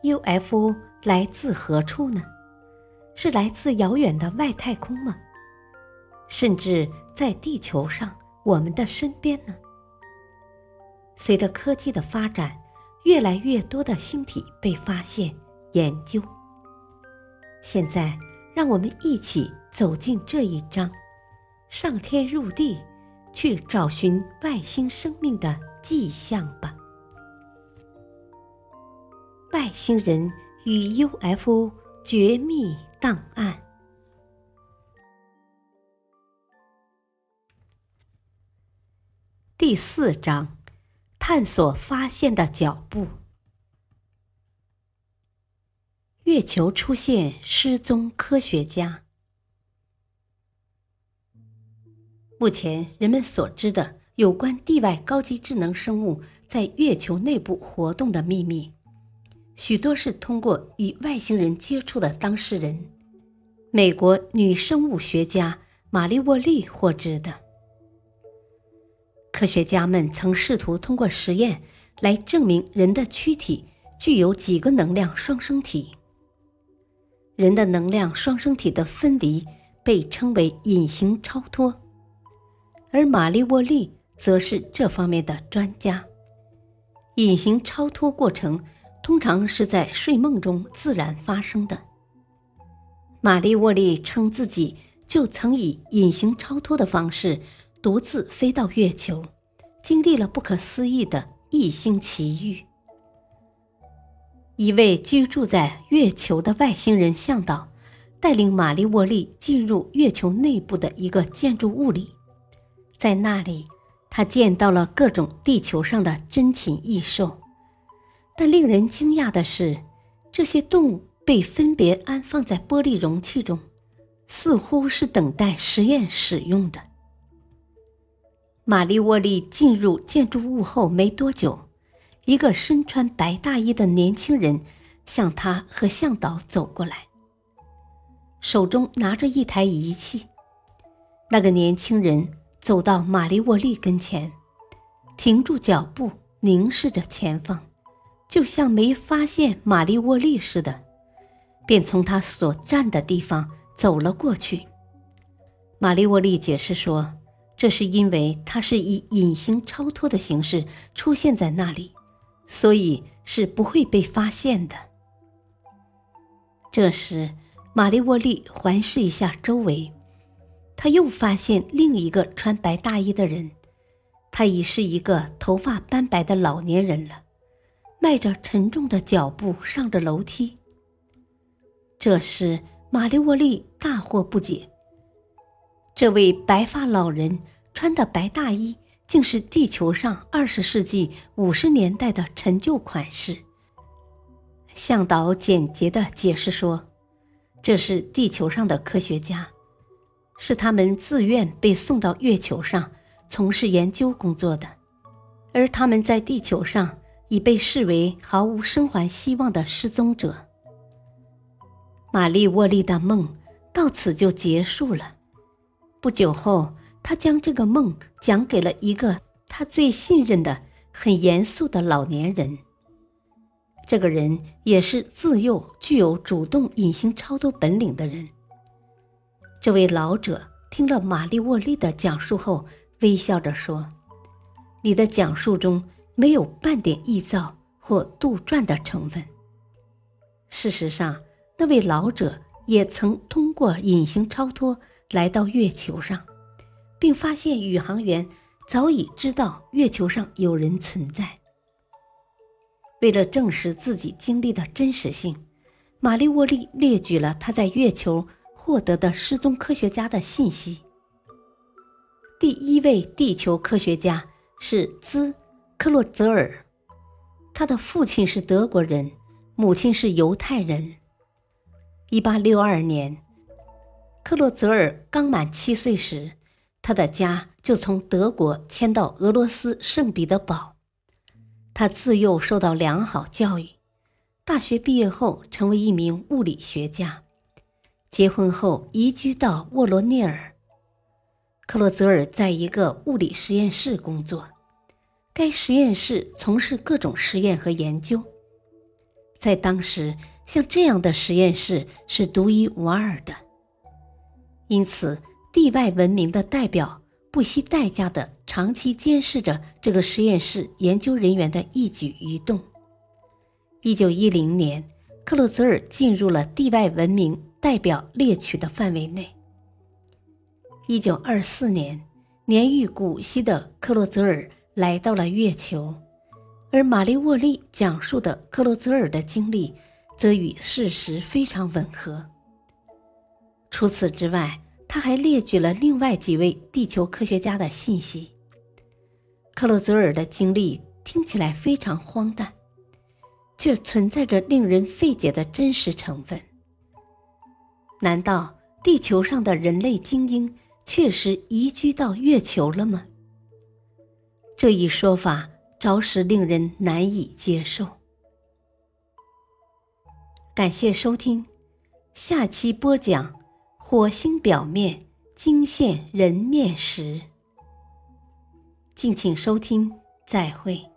UFO 来自何处呢？是来自遥远的外太空吗？甚至在地球上，我们的身边呢？随着科技的发展，越来越多的星体被发现、研究。现在，让我们一起走进这一章，上天入地，去找寻外星生命的迹象吧。外星人与 UFO 绝密档案。第4章，探索发现的脚步。月球出现失踪科学家。目前人们所知的有关地外高级智能生物在月球内部活动的秘密，许多是通过与外星人接触的当事人，美国女生物学家玛丽沃利获知的。科学家们曾试图通过实验来证明人的躯体具有几个能量双生体。人的能量双生体的分离被称为隐形超脱，而玛丽沃利则是这方面的专家。隐形超脱过程通常是在睡梦中自然发生的。玛丽沃利称自己就曾以隐形超脱的方式独自飞到月球，经历了不可思议的异星奇遇。一位居住在月球的外星人向导带领玛丽沃利进入月球内部的一个建筑物里，在那里他见到了各种地球上的珍禽异兽，但令人惊讶的是，这些动物被分别安放在玻璃容器中，似乎是等待实验使用的。玛丽沃利进入建筑物后没多久，一个身穿白大衣的年轻人向他和向导走过来，手中拿着一台仪器。那个年轻人走到玛丽沃利跟前，停住脚步，凝视着前方，就像没发现玛丽沃利似的，便从他所站的地方走了过去。玛丽沃利解释说，这是因为他是以隐形超脱的形式出现在那里，所以是不会被发现的。这时，玛丽沃利环视一下周围，他又发现另一个穿白大衣的人，他已是一个头发斑白的老年人了，迈着沉重的脚步上着楼梯。这时，玛丽沃利大惑不解，这位白发老人穿的白大衣竟是地球上20世纪50年代的陈旧款式。向导简洁地解释说，这是地球上的科学家，是他们自愿被送到月球上从事研究工作的，而他们在地球上已被视为毫无生还希望的失踪者。玛丽沃利的梦到此就结束了。不久后，他将这个梦讲给了一个他最信任的、很严肃的老年人。这个人也是自幼具有主动隐形超脱本领的人。这位老者听了玛丽沃利的讲述后，微笑着说：“你的讲述中没有半点臆造或杜撰的成分。”事实上，那位老者也曾通过隐形超脱来到月球上，并发现宇航员早已知道月球上有人存在。为了证实自己经历的真实性，玛丽沃利列举了他在月球获得的失踪科学家的信息。第一位地球科学家是兹·克洛泽尔，他的父亲是德国人，母亲是犹太人。1862年，克洛泽尔刚满7岁时，他的家就从德国迁到俄罗斯圣彼得堡。他自幼受到良好教育，大学毕业后成为一名物理学家，结婚后移居到沃罗涅尔。克洛泽尔在一个物理实验室工作，该实验室从事各种实验和研究。 在当时，像这样的实验室是独一无二的。因此，地外文明的代表不惜代价地长期监视着这个实验室研究人员的一举一动。1910年，克洛泽尔进入了地外文明代表猎取的范围内。1924年，年逾古稀的克洛泽尔来到了月球，而马利沃利讲述的克洛泽尔的经历则与事实非常吻合。除此之外，他还列举了另外几位地球科学家的信息。克洛泽尔的经历听起来非常荒诞，却存在着令人费解的真实成分。难道地球上的人类精英确实移居到月球了吗？这一说法着实令人难以接受。感谢收听，下期播讲火星表面惊现人面石。敬请收听，再会。